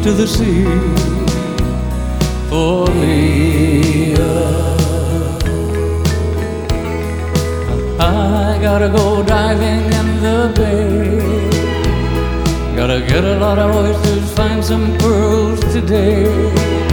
to the sea for Leah. I gotta go diving in the bay, gotta get a lot of oysters, find some pearls today.